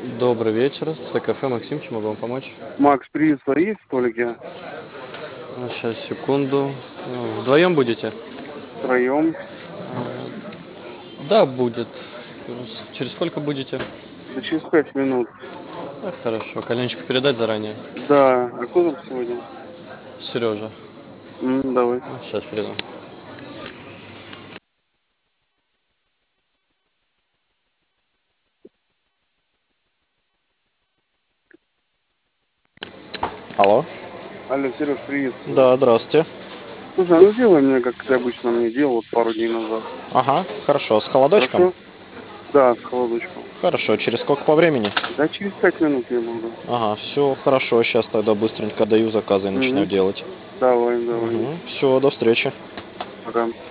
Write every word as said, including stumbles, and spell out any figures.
Добрый вечер. Это кафе Максим, чем могу вам помочь? Макс, приветствую, есть столики? Сейчас, секунду. Ну, Вдвоем будете? Втроем. Да, будет. С- Через сколько будете? Да через пять минут. Да, хорошо. Коленочку передать заранее. Да, а кто там сегодня? Сережа. М, давай. Сейчас передам. Алло. Алло, Сереж, приветствую. Да, здравствуйте. Слушай, а ну сделай мне, как ты обычно мне делал вот пару дней назад. Ага, хорошо. С холодочком? Хорошо? Да, с холодочком. Хорошо. Через сколько по времени? Да, через пять минут я буду. Ага, все хорошо. Сейчас тогда быстренько даю заказы и начинаю Угу. делать. Давай, давай. Угу. Все, до встречи. Пока.